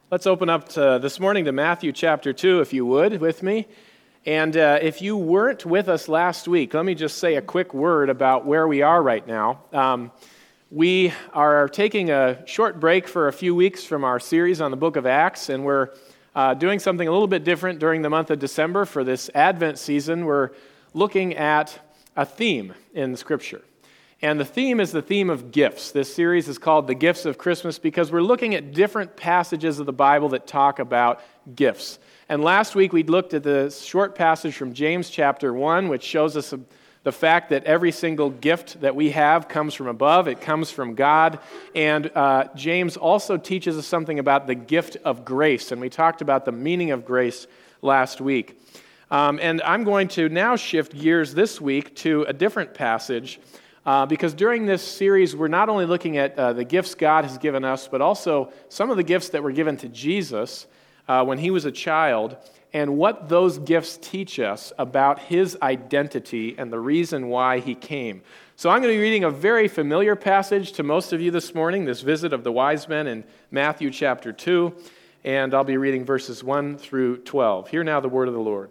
Let's open up this morning to Matthew chapter 2, if you would, with me. And if you weren't with us last week, let me just say a quick word about where we are right now. We are taking a short break for a few weeks from our series on the book of Acts, and we're doing something a little bit different during the month of December for this Advent season. We're looking at a theme in Scripture. And the theme is the theme of gifts. This series is called The Gifts of Christmas because we're looking at different passages of the Bible that talk about gifts. And last week we looked at the short passage from James chapter 1, which shows us the fact that every single gift that we have comes from above. It comes from God. And James also teaches us something about the gift of grace. And we talked about the meaning of grace last week. And I'm going to now shift gears this week to a different passage because during this series, we're not only looking at the gifts God has given us, but also some of the gifts that were given to Jesus when he was a child, and what those gifts teach us about his identity and the reason why he came. So I'm going to be reading a very familiar passage to most of you this morning, this visit of the wise men in Matthew chapter 2, and I'll be reading verses 1 through 12. Hear now the word of the Lord.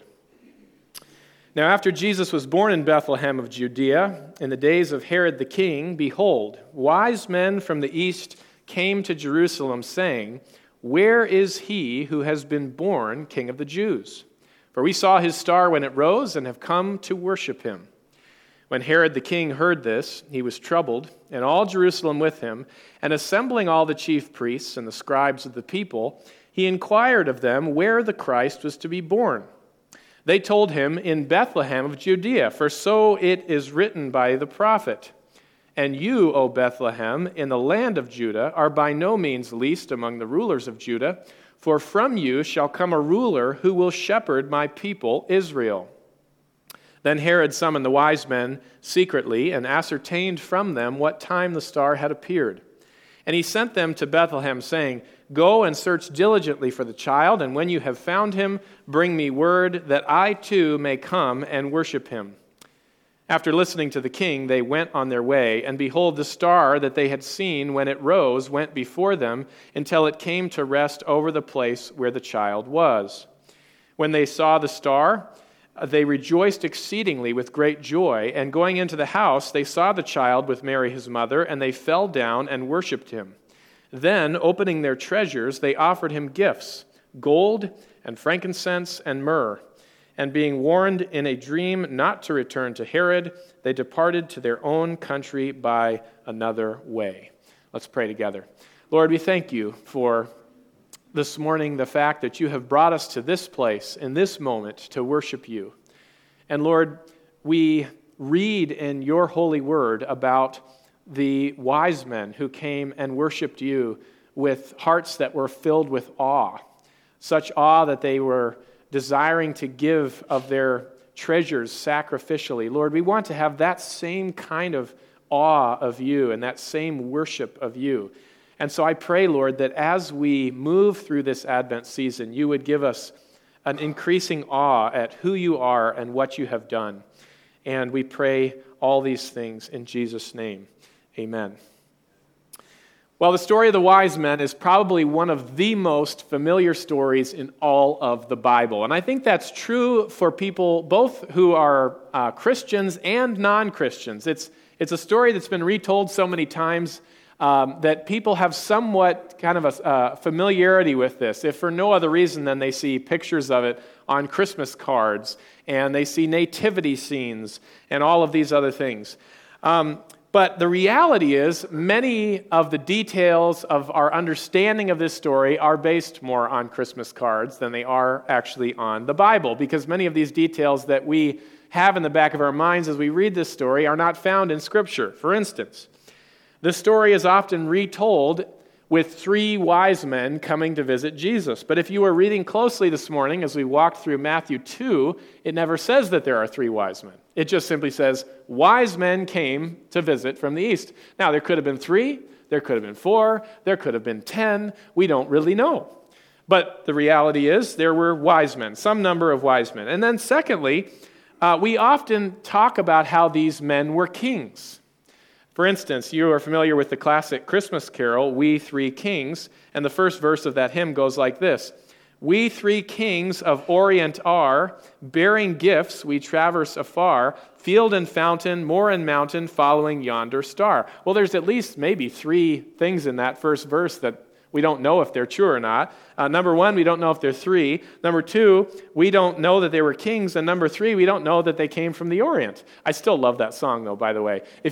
Now, after Jesus was born in Bethlehem of Judea, in the days of Herod the king, behold, wise men from the east came to Jerusalem, saying, "Where is he who has been born King of the Jews? For we saw his star when it rose and have come to worship him." When Herod the king heard this, he was troubled, and all Jerusalem with him, and assembling all the chief priests and the scribes of the people, he inquired of them where the Christ was to be born. They told him, "In Bethlehem of Judea, for so it is written by the prophet. And you, O Bethlehem, in the land of Judah, are by no means least among the rulers of Judah, for from you shall come a ruler who will shepherd my people Israel." Then Herod summoned the wise men secretly and ascertained from them what time the star had appeared. And he sent them to Bethlehem, saying, "Go and search diligently for the child, and when you have found him, bring me word that I too may come and worship him." After listening to the king, they went on their way, and behold, the star that they had seen when it rose went before them until it came to rest over the place where the child was. When they saw the star, they rejoiced exceedingly with great joy, and going into the house, they saw the child with Mary his mother, and they fell down and worshipped him. Then, opening their treasures, they offered him gifts, gold and frankincense and myrrh. And being warned in a dream not to return to Herod, they departed to their own country by another way. Let's pray together. Lord, we thank you for this morning, the fact that you have brought us to this place in this moment to worship you. And Lord, we read in your holy word about the wise men who came and worshiped you with hearts that were filled with awe, such awe that they were desiring to give of their treasures sacrificially. Lord, we want to have that same kind of awe of you and that same worship of you. And so I pray, Lord, that as we move through this Advent season, you would give us an increasing awe at who you are and what you have done. And we pray all these things in Jesus' name. Amen. Well, the story of the wise men is probably one of the most familiar stories in all of the Bible. And I think that's true for people both who are Christians and non-Christians. It's a story that's been retold so many times that people have somewhat kind of a familiarity with this, if for no other reason than they see pictures of it on Christmas cards, and they see nativity scenes, and all of these other things. But the reality is, many of the details of our understanding of this story are based more on Christmas cards than they are actually on the Bible, because many of these details that we have in the back of our minds as we read this story are not found in Scripture. For instance, this story is often retold with three wise men coming to visit Jesus. But if you were reading closely this morning as we walked through Matthew 2, it never says that there are three wise men. It just simply says, wise men came to visit from the east. Now, there could have been 3, there could have been 4, there could have been 10. We don't really know. But the reality is there were wise men, some number of wise men. And then secondly, we often talk about how these men were kings. For instance, you are familiar with the classic Christmas carol, We Three Kings, and the first verse of that hymn goes like this: "We three kings of Orient are, bearing gifts we traverse afar, field and fountain, moor and mountain, following yonder star." Well, there's at least maybe three things in that first verse that we don't know if they're true or not. Number one, we don't know if they're three. Number two, we don't know that they were kings. And number three, we don't know that they came from the Orient. I still love that song, though, by the way. If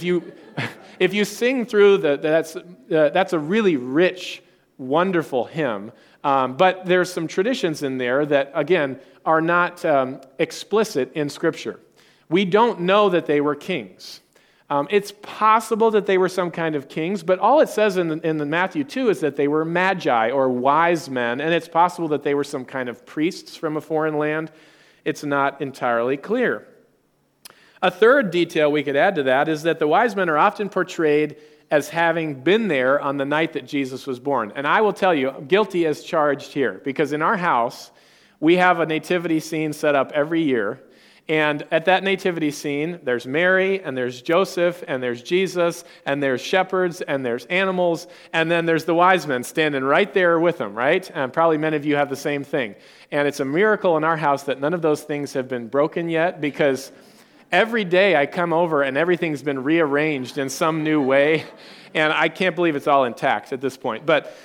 you sing through, that's a really rich, wonderful hymn. But there's some traditions in there that, again, are not explicit in Scripture. We don't know that they were kings. It's possible that they were some kind of kings, but all it says in the Matthew 2 is that they were magi, or wise men, and it's possible that they were some kind of priests from a foreign land. It's not entirely clear. A third detail we could add to that is that the wise men are often portrayed as having been there on the night that Jesus was born. And I will tell you, guilty as charged here, because in our house, we have a nativity scene set up every year. And at that nativity scene, there's Mary, and there's Joseph, and there's Jesus, and there's shepherds, and there's animals, and then there's the wise men standing right there with them, right? And probably many of you have the same thing. And it's a miracle in our house that none of those things have been broken yet, because every day I come over and everything's been rearranged in some new way, and I can't believe it's all intact at this point. But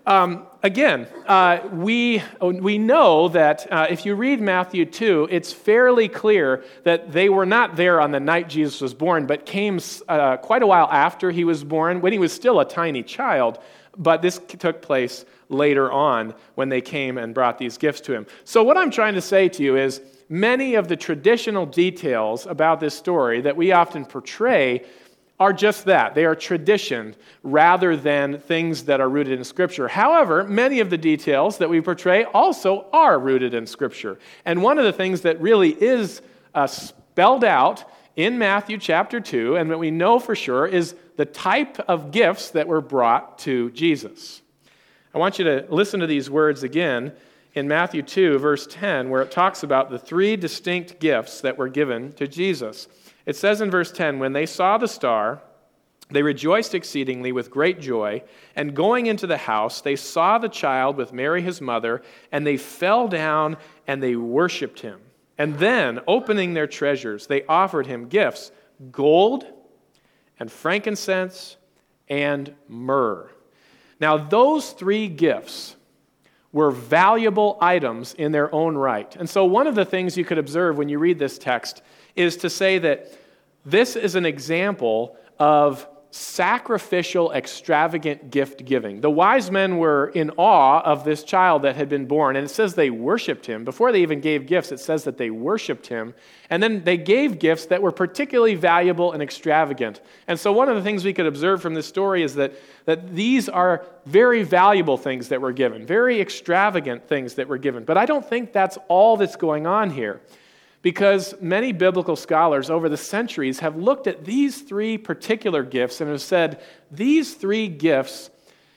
again, we know that if you read Matthew 2, it's fairly clear that they were not there on the night Jesus was born, but came quite a while after he was born, when he was still a tiny child. But this took place later on when they came and brought these gifts to him. So what I'm trying to say to you is many of the traditional details about this story that we often portray are just that. They are tradition rather than things that are rooted in Scripture. However, many of the details that we portray also are rooted in Scripture. And one of the things that really is spelled out in Matthew chapter 2, and that we know for sure, is the type of gifts that were brought to Jesus. I want you to listen to these words again in Matthew 2, verse 10, where it talks about the three distinct gifts that were given to Jesus. It says in verse 10, "When they saw the star, they rejoiced exceedingly with great joy, and going into the house, they saw the child with Mary his mother, and they fell down and they worshipped him. And then, opening their treasures, they offered him gifts, gold and frankincense and myrrh." Now, those three gifts were valuable items in their own right. And so one of the things you could observe when you read this text is to say that this is an example of sacrificial, extravagant gift giving. The wise men were in awe of this child that had been born, and it says they worshiped him. Before they even gave gifts, it says that they worshiped him, and then they gave gifts that were particularly valuable and extravagant. And so one of the things we could observe from this story is that these are very valuable things that were given, very extravagant things that were given. But I don't think that's all that's going on here, because many biblical scholars over the centuries have looked at these three particular gifts and have said these three gifts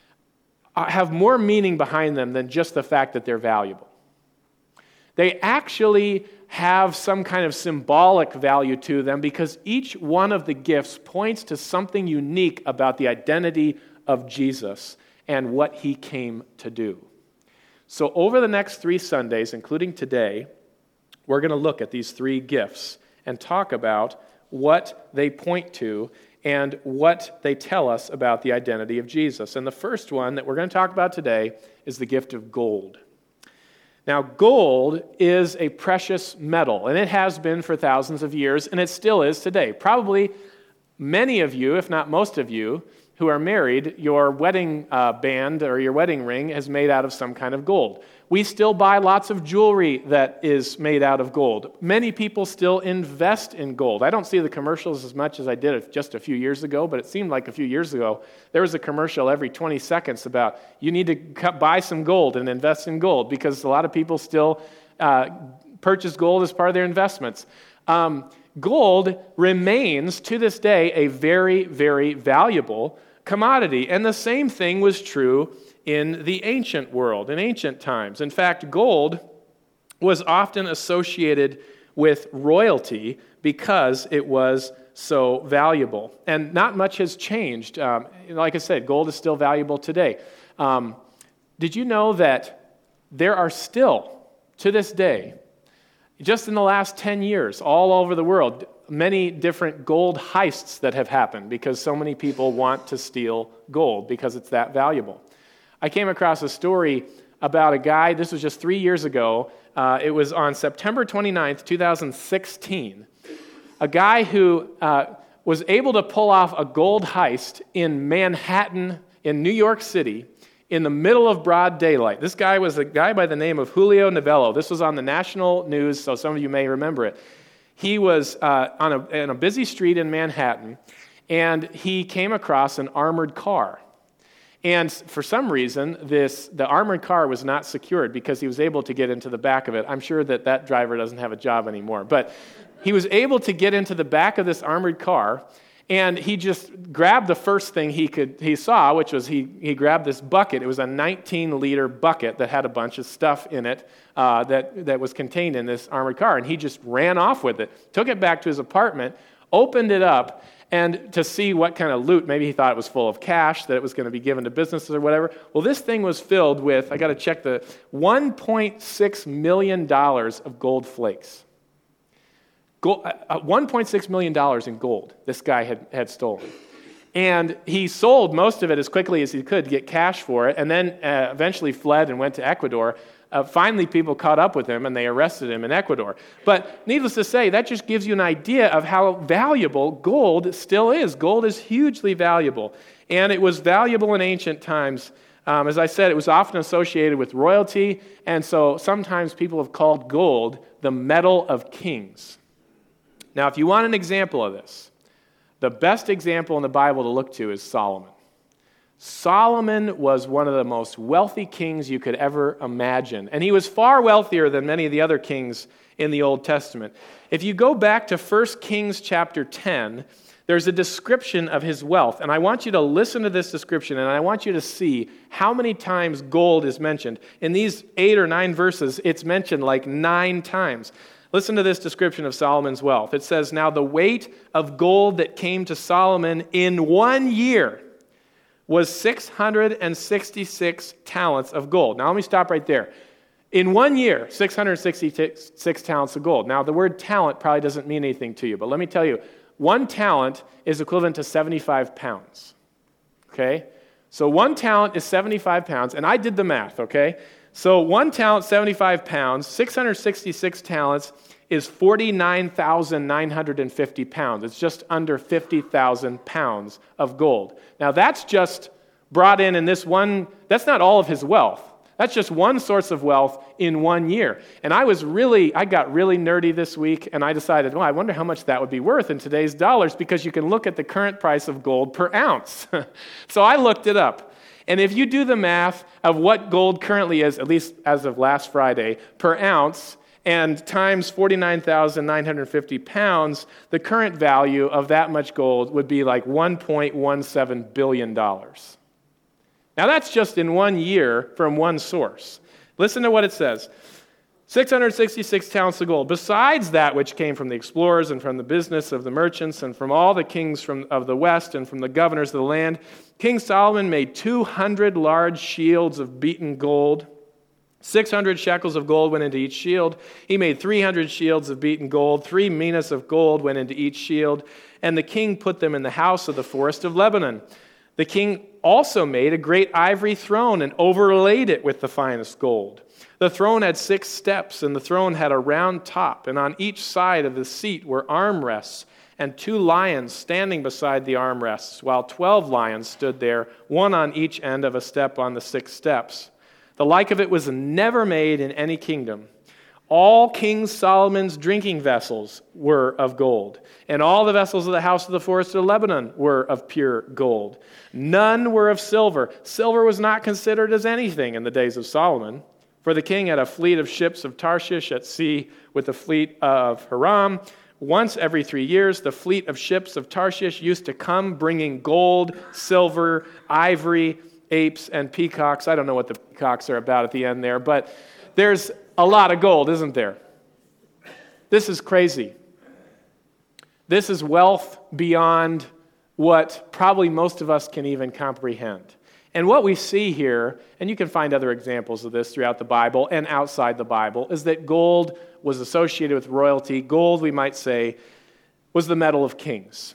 have more meaning behind them than just the fact that they're valuable. They actually have some kind of symbolic value to them, because each one of the gifts points to something unique about the identity of Jesus and what he came to do. So over the next 3 Sundays, including today, we're going to look at these three gifts and talk about what they point to and what they tell us about the identity of Jesus. And the first one that we're going to talk about today is the gift of gold. Now, gold is a precious metal, and it has been for thousands of years, and it still is today. Probably many of you, if not most of you, who are married, your wedding band or your wedding ring is made out of some kind of gold. We still buy lots of jewelry that is made out of gold. Many people still invest in gold. I don't see the commercials as much as I did just a few years ago, but it seemed like a few years ago there was a commercial every 20 seconds about you need to buy some gold and invest in gold, because a lot of people still purchase gold as part of their investments. Gold remains to this day a very, very valuable commodity, and the same thing was true in the ancient world, in ancient times. In fact, gold was often associated with royalty because it was so valuable. And not much has changed. Like I said, gold is still valuable today. Did you know that there are still, to this day, just in the last 10 years, all over the world, many different gold heists that have happened because so many people want to steal gold because it's that valuable. I came across a story about a guy, this was just 3 years ago, it was on September 29th, 2016, a guy who was able to pull off a gold heist in Manhattan, in New York City, in the middle of broad daylight. This guy was a guy by the name of Julio Novello. This was on the national news, so some of you may remember it. He was in a busy street in Manhattan, and he came across an armored car. And for some reason, the armored car was not secured because he was able to get into the back of it. I'm sure that driver doesn't have a job anymore. But he was able to get into the back of this armored car, and he just grabbed the first thing he saw, which was he grabbed this bucket. It was a 19-liter bucket that had a bunch of stuff in it that was contained in this armored car. And he just ran off with it, took it back to his apartment, opened it up, and to see what kind of loot. Maybe he thought it was full of cash, that it was going to be given to businesses or whatever. Well, this thing was filled with, I got to check the $1.6 million of gold flakes. $1.6 million in gold this guy had stolen. And he sold most of it as quickly as he could to get cash for it, and then eventually fled and went to Ecuador. Finally, people caught up with him, and they arrested him in Ecuador. But needless to say, that just gives you an idea of how valuable gold still is. Gold is hugely valuable, and it was valuable in ancient times. As I said, it was often associated with royalty, and so sometimes people have called gold the metal of kings. Now, if you want an example of this, the best example in the Bible to look to is Solomon. Solomon was one of the most wealthy kings you could ever imagine, and he was far wealthier than many of the other kings in the Old Testament. If you go back to 1 Kings chapter 10, there's a description of his wealth, and I want you to listen to this description, and I want you to see how many times gold is mentioned. In these 8 or 9 verses, it's mentioned like 9 times. Listen to this description of Solomon's wealth. It says, "Now the weight of gold that came to Solomon in 1 year was 666 talents of gold." Now let me stop right there. In 1 year, 666 talents of gold. Now the word talent probably doesn't mean anything to you, but let me tell you, 1 talent is equivalent to 75 pounds. Okay? So 1 talent is 75 pounds, and I did the math, okay? So 1 talent, 75 pounds, 666 talents is 49,950 pounds. It's just under 50,000 pounds of gold. Now that's just brought in this one, that's not all of his wealth. That's just one source of wealth in 1 year. And I got really nerdy this week, and I decided, I wonder how much that would be worth in today's dollars, because you can look at the current price of gold per ounce. So I looked it up. And if you do the math of what gold currently is, at least as of last Friday, per ounce, and times 49,950 pounds, the current value of that much gold would be like $1.17 billion. Now that's just in 1 year from one source. Listen to what it says. 666 talents of gold, besides that which came from the explorers and from the business of the merchants and from all the kings of the west and from the governors of the land, King Solomon made 200 large shields of beaten gold. 600 shekels of gold went into each shield. He made 300 shields of beaten gold. 3 minas of gold went into each shield. And the king put them in the house of the forest of Lebanon. The king also made a great ivory throne and overlaid it with the finest gold. The throne had 6 steps, and the throne had a round top, and on each side of the seat were armrests, and 2 lions standing beside the armrests, while 12 lions stood there, one on each end of a step on the 6 steps. The like of it was never made in any kingdom. All King Solomon's drinking vessels were of gold, and all the vessels of the house of the forest of Lebanon were of pure gold. None were of silver. Silver was not considered as anything in the days of Solomon. For the king had a fleet of ships of Tarshish at sea with the fleet of Hiram. Once every 3 years, the fleet of ships of Tarshish used to come bringing gold, silver, ivory, apes, and peacocks. I don't know what the peacocks are about at the end there, but there's a lot of gold, isn't there? This is crazy. This is wealth beyond what probably most of us can even comprehend. And what we see here, and you can find other examples of this throughout the Bible and outside the Bible, is that gold was associated with royalty. Gold, we might say, was the metal of kings.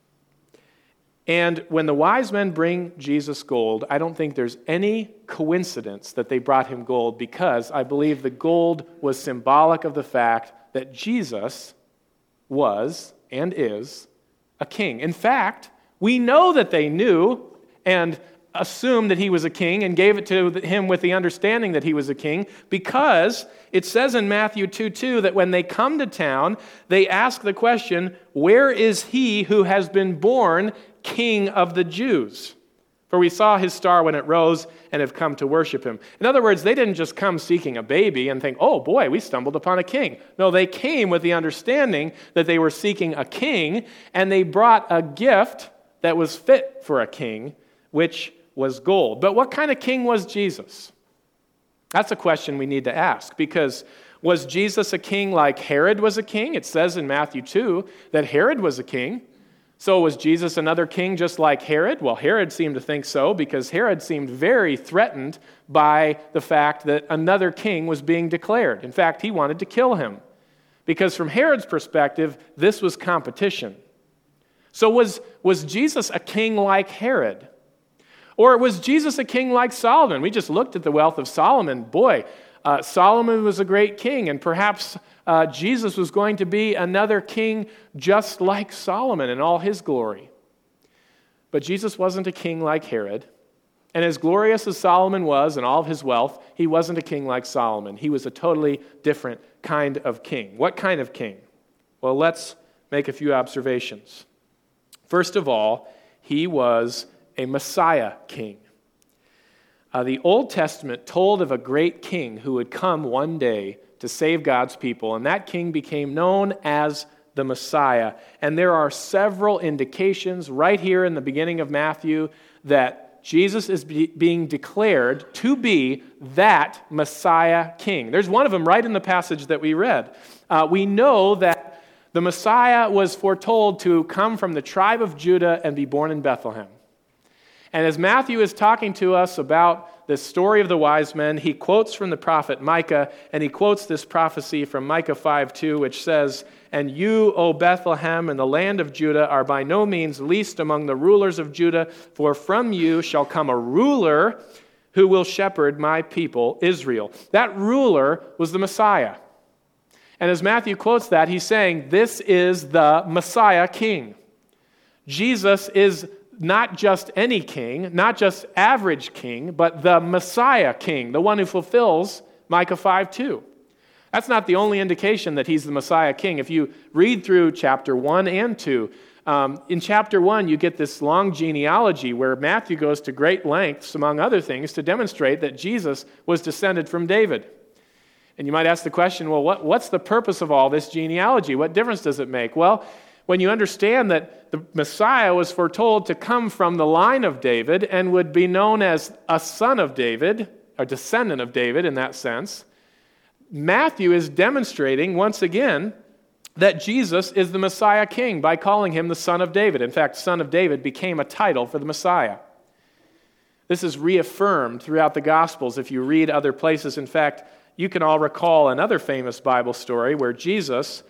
And when the wise men bring Jesus gold, I don't think there's any coincidence that they brought him gold, because I believe the gold was symbolic of the fact that Jesus was and is a king. In fact, we know that they knew and assumed that he was a king and gave it to him with the understanding that he was a king, because it says in Matthew 2:2 that when they come to town, they ask the question, "Where is he who has been born King of the Jews? For we saw his star when it rose and have come to worship him." In other words, they didn't just come seeking a baby and think, "Oh boy, we stumbled upon a king." No, they came with the understanding that they were seeking a king, and they brought a gift that was fit for a king, which was gold. But what kind of king was Jesus? That's a question we need to ask, because was Jesus a king like Herod was a king? It says in Matthew 2 that Herod was a king. So was Jesus another king just like Herod? Well, Herod seemed to think so, because Herod seemed very threatened by the fact that another king was being declared. In fact, he wanted to kill him, because from Herod's perspective, this was competition. So was Jesus a king like Herod? Or was Jesus a king like Solomon? We just looked at the wealth of Solomon. Boy, Solomon was a great king, and perhaps Jesus was going to be another king just like Solomon in all his glory. But Jesus wasn't a king like Herod, and as glorious as Solomon was in all of his wealth, he wasn't a king like Solomon. He was a totally different kind of king. What kind of king? Well, let's make a few observations. First of all, he was a Messiah king. The Old Testament told of a great king who would come one day to save God's people, and that king became known as the Messiah. And there are several indications right here in the beginning of Matthew that Jesus is being declared to be that Messiah king. There's one of them right in the passage that we read. We know that the Messiah was foretold to come from the tribe of Judah and be born in Bethlehem. And as Matthew is talking to us about this story of the wise men, he quotes from the prophet Micah, and he quotes this prophecy from Micah 5:2, which says, "And you, O Bethlehem, in the land of Judah, are by no means least among the rulers of Judah, for from you shall come a ruler who will shepherd my people Israel." That ruler was the Messiah. And as Matthew quotes that, he's saying, this is the Messiah king. Jesus is not just any king, not just average king, but the Messiah king, the one who fulfills Micah 5:2. That's not the only indication that he's the Messiah king. If you read through chapter 1 and 2, in chapter 1 you get this long genealogy where Matthew goes to great lengths, among other things, to demonstrate that Jesus was descended from David. And you might ask the question, well, what's the purpose of all this genealogy? What difference does it make? Well, when you understand that the Messiah was foretold to come from the line of David and would be known as a son of David, a descendant of David in that sense, Matthew is demonstrating once again that Jesus is the Messiah king by calling him the son of David. In fact, son of David became a title for the Messiah. This is reaffirmed throughout the Gospels if you read other places. In fact, you can all recall another famous Bible story where Jesus,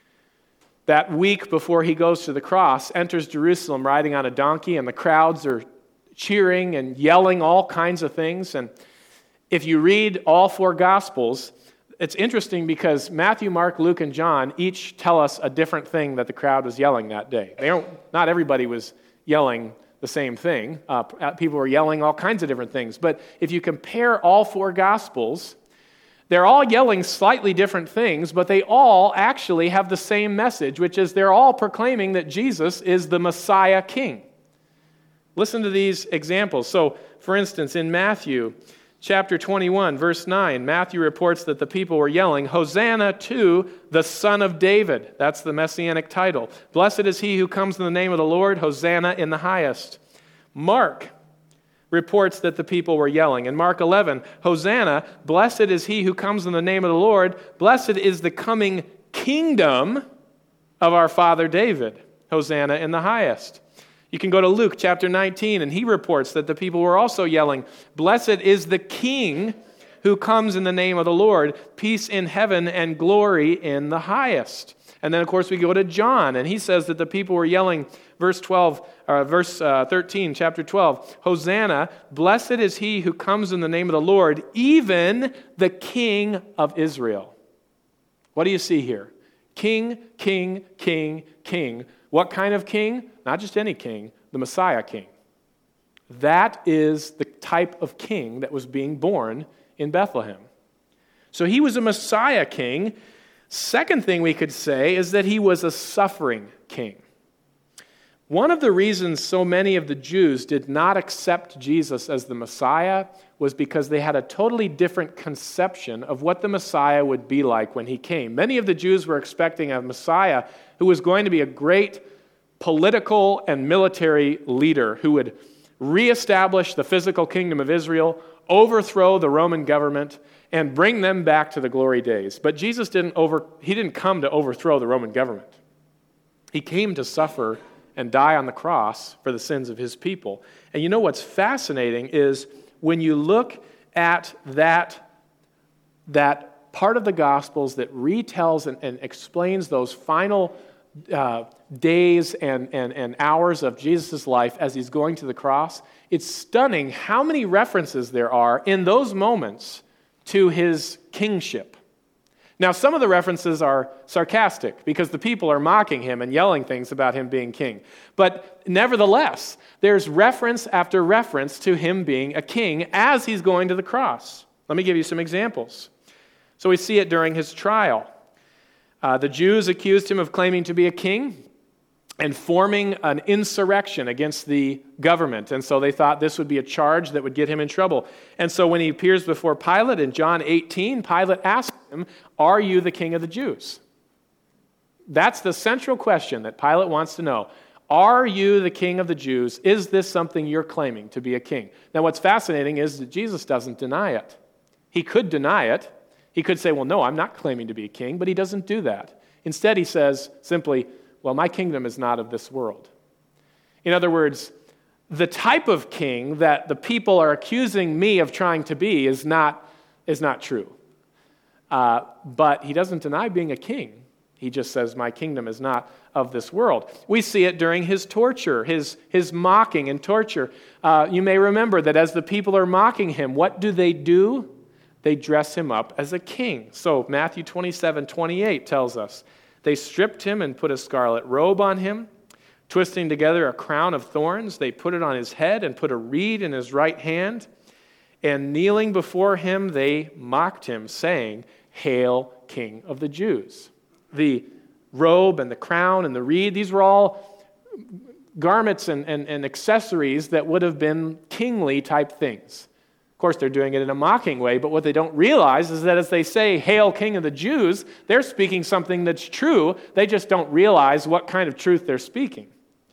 that week before he goes to the cross, enters Jerusalem riding on a donkey, and the crowds are cheering and yelling all kinds of things. And if you read all four Gospels, it's interesting because Matthew, Mark, Luke, and John each tell us a different thing that the crowd was yelling that day. Not everybody was yelling the same thing. People were yelling all kinds of different things. But if you compare all four Gospels, they're all yelling slightly different things, but they all actually have the same message, which is they're all proclaiming that Jesus is the Messiah King. Listen to these examples. So, for instance, in Matthew chapter 21, verse 9, Matthew reports that the people were yelling, "Hosanna to the Son of David." That's the messianic title. "Blessed is he who comes in the name of the Lord. Hosanna in the highest." Mark reports that the people were yelling. In Mark 11, "Hosanna, blessed is he who comes in the name of the Lord. Blessed is the coming kingdom of our father David. Hosanna in the highest. You can go to Luke chapter 19, and he reports that the people were also yelling, "Blessed is the King who comes in the name of the Lord, peace in heaven and glory in the highest." And then, of course, we go to John, and he says that the people were yelling, verse 13, chapter 12, "Hosanna, blessed is he who comes in the name of the Lord, even the King of Israel." What do you see here? King, king, king, king. What kind of king? Not just any king, the Messiah king. That is the type of king that was being born in Bethlehem. So he was a Messiah king. Second thing we could say is that he was a suffering king. One of the reasons so many of the Jews did not accept Jesus as the Messiah was because they had a totally different conception of what the Messiah would be like when he came. Many of the Jews were expecting a Messiah who was going to be a great political and military leader who would reestablish the physical kingdom of Israel, overthrow the Roman government, and bring them back to the glory days. But Jesus didn't come to overthrow the Roman government. He came to suffer and die on the cross for the sins of his people. And you know what's fascinating is when you look at that part of the Gospels that retells and explains those final days and hours of Jesus' life as he's going to the cross, it's stunning how many references there are in those moments to his kingship. Now, some of the references are sarcastic because the people are mocking him and yelling things about him being king. But nevertheless, there's reference after reference to him being a king as he's going to the cross. Let me give you some examples. So we see it during his trial. The Jews accused him of claiming to be a king and forming an insurrection against the government. And so they thought this would be a charge that would get him in trouble. And so when he appears before Pilate in John 18, Pilate asks him, "Are you the king of the Jews?" That's the central question that Pilate wants to know. Are you the king of the Jews? Is this something you're claiming to be a king? Now what's fascinating is that Jesus doesn't deny it. He could deny it. He could say, well, no, I'm not claiming to be a king, but he doesn't do that. Instead, he says simply, well, my kingdom is not of this world. In other words, the type of king that the people are accusing me of trying to be is not true. But he doesn't deny being a king. He just says, my kingdom is not of this world. We see it during his torture, his mocking and torture. You may remember that as the people are mocking him, what do? They dress him up as a king. So Matthew 27:28 tells us, they stripped him and put a scarlet robe on him, twisting together a crown of thorns. They put it on his head and put a reed in his right hand. And kneeling before him, they mocked him, saying, "Hail, King of the Jews." The robe and the crown and the reed, these were all garments and accessories that would have been kingly type things. Of course, they're doing it in a mocking way, but what they don't realize is that as they say, "Hail, King of the Jews," they're speaking something that's true. They just don't realize what kind of truth they're speaking.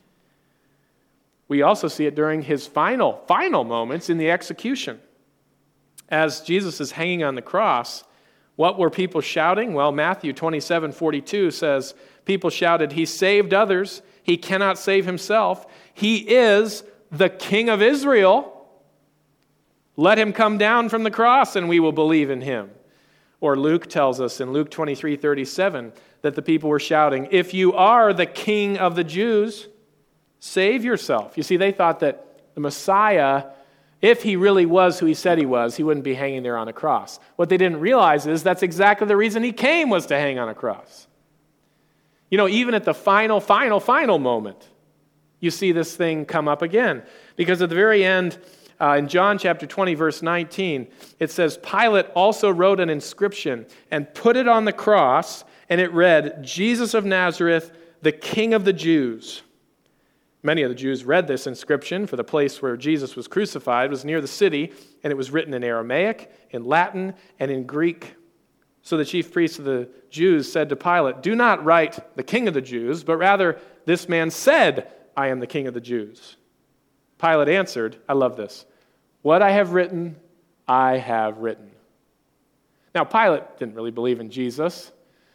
We also see it during his final moments in the execution. As Jesus is hanging on the cross, what were people shouting? Well, Matthew 27:42 says, people shouted, "He saved others. He cannot save himself. He is the King of Israel. Let him come down from the cross and we will believe in him." Or Luke tells us in Luke 23:37 that the people were shouting, "If you are the King of the Jews, save yourself." You see, they thought that the Messiah, if he really was who he said he was, he wouldn't be hanging there on a cross. What they didn't realize is that's exactly the reason he came, was to hang on a cross. You know, even at the final moment, you see this thing come up again. Because at the very end, in John chapter 20, verse 19, it says, Pilate also wrote an inscription and put it on the cross, and it read, "Jesus of Nazareth, the King of the Jews." Many of the Jews read this inscription, for the place where Jesus was crucified was near the city, and it was written in Aramaic, in Latin, and in Greek. So the chief priests of the Jews said to Pilate, "Do not write the King of the Jews, but rather, this man said, 'I am the King of the Jews.'" Pilate answered, I love this, "What I have written, I have written." Now, Pilate didn't really believe in Jesus.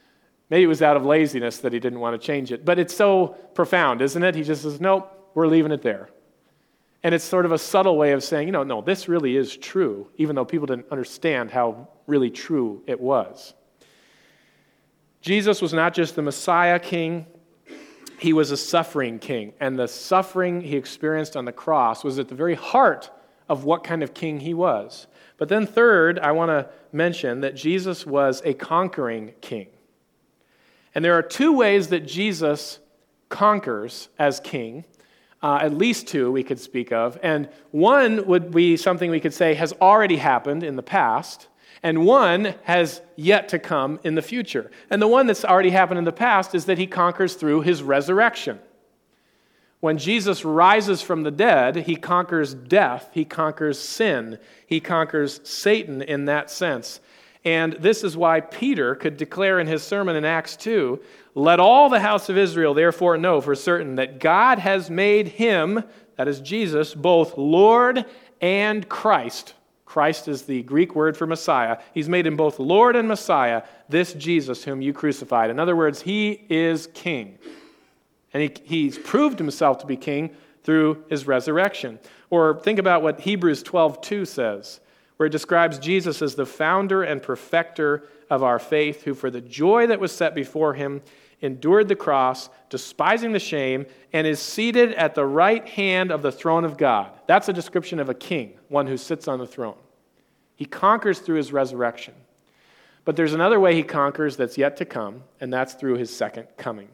Maybe it was out of laziness that he didn't want to change it. But it's so profound, isn't it? He just says, nope, we're leaving it there. And it's sort of a subtle way of saying, no, this really is true, even though people didn't understand how really true it was. Jesus was not just the Messiah king, he was a suffering king. And the suffering he experienced on the cross was at the very heart of what kind of king he was. But then third, I want to mention that Jesus was a conquering king. And there are two ways that Jesus conquers as king, at least two we could speak of. And one would be something we could say has already happened in the past, and one has yet to come in the future. And the one that's already happened in the past is that he conquers through his resurrection. When Jesus rises from the dead, he conquers death, he conquers sin, he conquers Satan in that sense. And this is why Peter could declare in his sermon in Acts 2, "Let all the house of Israel therefore know for certain that God has made him," that is Jesus, "both Lord and Christ." Christ is the Greek word for Messiah. He's made him both Lord and Messiah, this Jesus whom you crucified. In other words, he is king. And he's proved himself to be king through his resurrection. Or think about what Hebrews 12:2 says, where it describes Jesus as the founder and perfecter of our faith, who for the joy that was set before him endured the cross, despising the shame, and is seated at the right hand of the throne of God. That's a description of a king, one who sits on the throne. He conquers through his resurrection. But there's another way he conquers that's yet to come, and that's through his second coming.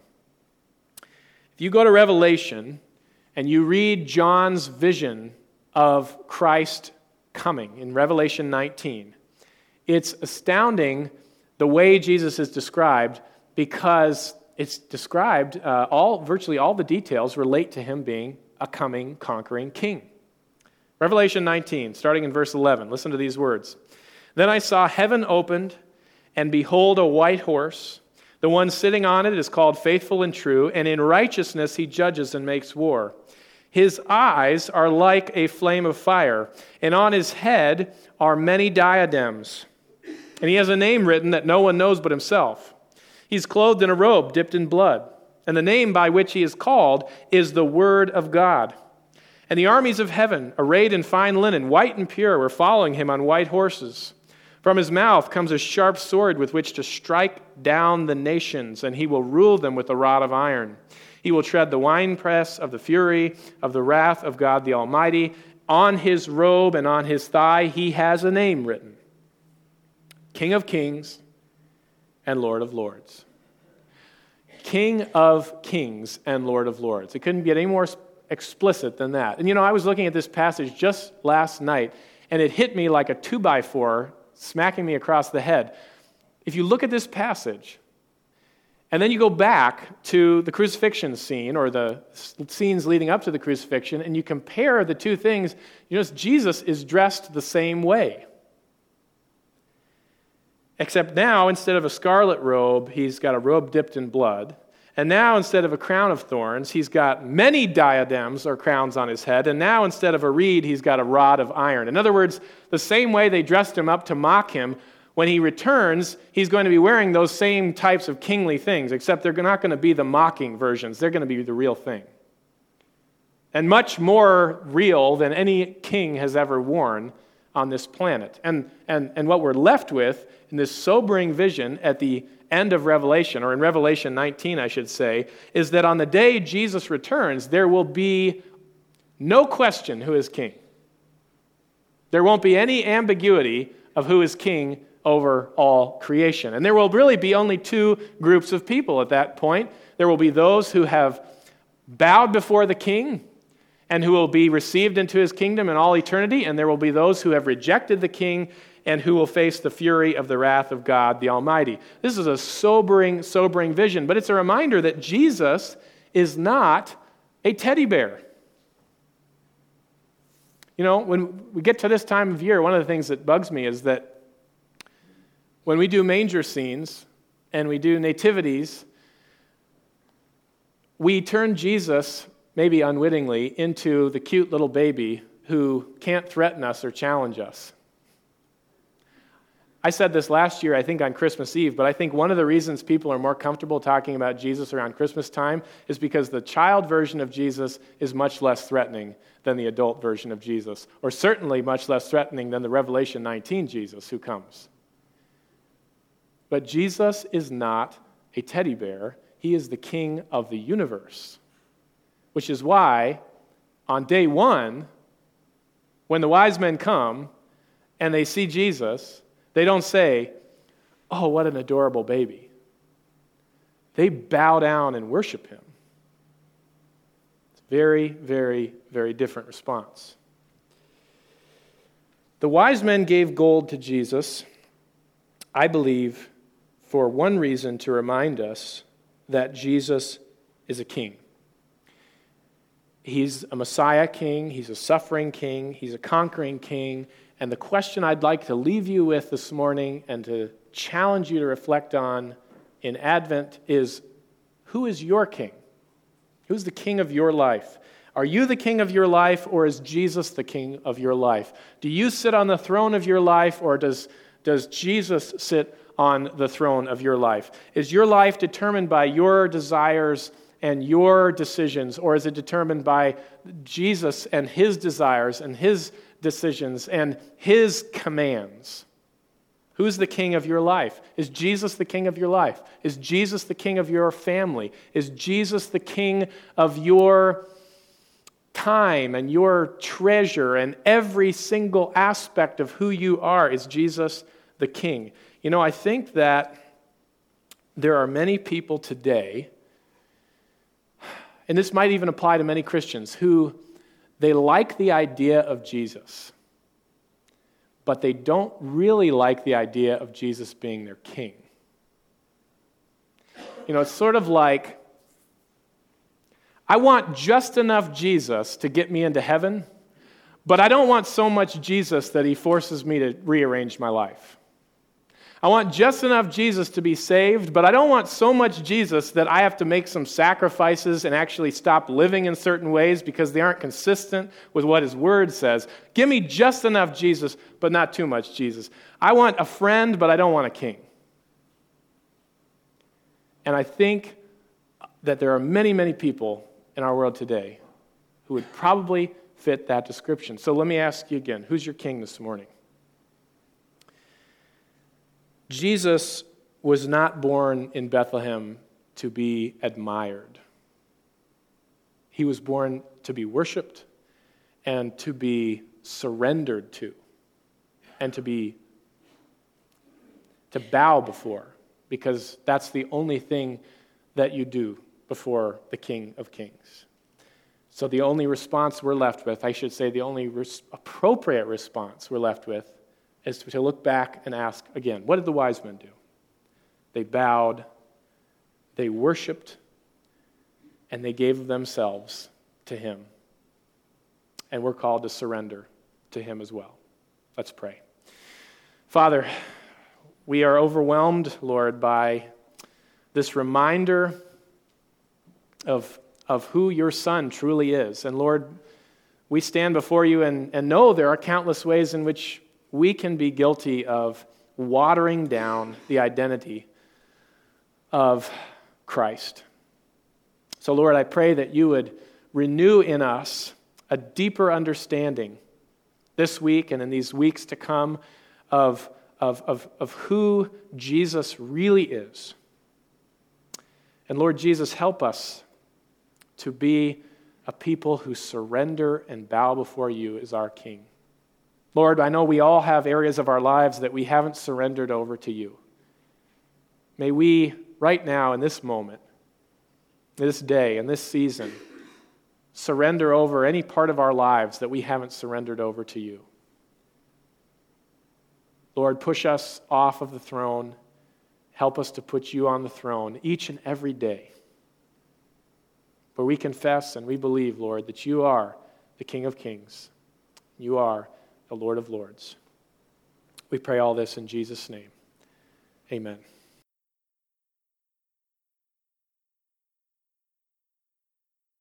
If you go to Revelation and you read John's vision of Christ coming in Revelation 19, it's astounding the way Jesus is described, because it's described, virtually all the details relate to him being a coming, conquering king. Revelation 19, starting in verse 11, listen to these words. "Then I saw heaven opened, and behold a white horse. The one sitting on it is called Faithful and True, and in righteousness he judges and makes war. His eyes are like a flame of fire, and on his head are many diadems. And he has a name written that no one knows but himself. He's clothed in a robe dipped in blood, and the name by which he is called is the Word of God. And the armies of heaven, arrayed in fine linen, white and pure, were following him on white horses. From his mouth comes a sharp sword with which to strike down the nations, and he will rule them with a rod of iron. He will tread the winepress of the fury of the wrath of God the Almighty. On his robe and on his thigh he has a name written, King of Kings and Lord of Lords." King of Kings and Lord of Lords. It couldn't get any more explicit than that. And I was looking at this passage just last night, and it hit me like a 2x4 smacking me across the head. If you look at this passage, and then you go back to the crucifixion scene, or the scenes leading up to the crucifixion, and you compare the two things, you notice Jesus is dressed the same way. Except now, instead of a scarlet robe, he's got a robe dipped in blood. And now, instead of a crown of thorns, he's got many diadems or crowns on his head. And now, instead of a reed, he's got a rod of iron. In other words, the same way they dressed him up to mock him, when he returns, he's going to be wearing those same types of kingly things, except they're not going to be the mocking versions. They're going to be the real thing. And much more real than any king has ever worn on this planet. And what we're left with in this sobering vision at the end of Revelation, or in Revelation 19, I should say, is that on the day Jesus returns, there will be no question who is king. There won't be any ambiguity of who is king over all creation. And there will really be only two groups of people at that point. There will be those who have bowed before the king and who will be received into his kingdom in all eternity, and there will be those who have rejected the king and who will face the fury of the wrath of God the Almighty. This is a sobering vision, but it's a reminder that Jesus is not a teddy bear. When we get to this time of year, one of the things that bugs me is that when we do manger scenes and we do nativities, we turn Jesus, maybe unwittingly, into the cute little baby who can't threaten us or challenge us. I said this last year, I think on Christmas Eve, but I think one of the reasons people are more comfortable talking about Jesus around Christmas time is because the child version of Jesus is much less threatening than the adult version of Jesus, or certainly much less threatening than the Revelation 19 Jesus who comes. But Jesus is not a teddy bear. He is the King of the universe, which is why on day one, when the wise men come and they see Jesus, they don't say, "Oh, what an adorable baby." They bow down and worship him. It's a very, very, very different response. The wise men gave gold to Jesus, I believe, for one reason, to remind us that Jesus is a king. He's a Messiah king, he's a suffering king, he's a conquering king, and the question I'd like to leave you with this morning and to challenge you to reflect on in Advent is, who is your king? Who's the king of your life? Are you the king of your life, or is Jesus the king of your life? Do you sit on the throne of your life, or does Jesus sit on the throne of your life? Is your life determined by your desires and your decisions, or is it determined by Jesus and his desires and his decisions and his commands? Who's the king of your life? Is Jesus the king of your life? Is Jesus the king of your family? Is Jesus the king of your time and your treasure and every single aspect of who you are? Is Jesus the king? You know, I think that there are many people today, and this might even apply to many Christians, who they like the idea of Jesus, but they don't really like the idea of Jesus being their king. You know, it's sort of like, I want just enough Jesus to get me into heaven, but I don't want so much Jesus that he forces me to rearrange my life. I want just enough Jesus to be saved, but I don't want so much Jesus that I have to make some sacrifices and actually stop living in certain ways because they aren't consistent with what his word says. Give me just enough Jesus, but not too much Jesus. I want a friend, but I don't want a king. And I think that there are many, many people in our world today who would probably fit that description. So let me ask you again, who's your king this morning? Jesus was not born in Bethlehem to be admired. He was born to be worshiped and to be surrendered to and to bow before, because that's the only thing that you do before the King of Kings. So the only response we're left with, I should say the only appropriate response we're left with, is to look back and ask again, what did the wise men do? They bowed, they worshiped, and they gave themselves to him. And we're called to surrender to him as well. Let's pray. Father, we are overwhelmed, Lord, by this reminder of who your Son truly is. And Lord, we stand before you and know there are countless ways in which we can be guilty of watering down the identity of Christ. So, Lord, I pray that you would renew in us a deeper understanding this week and in these weeks to come of who Jesus really is. And Lord Jesus, help us to be a people who surrender and bow before you as our King. Lord, I know we all have areas of our lives that we haven't surrendered over to you. May we, right now, in this moment, this day, in this season, surrender over any part of our lives that we haven't surrendered over to you. Lord, push us off of the throne. Help us to put you on the throne each and every day. For we confess and we believe, Lord, that you are the King of Kings. You are the Lord of Lords. We pray all this in Jesus' name. Amen.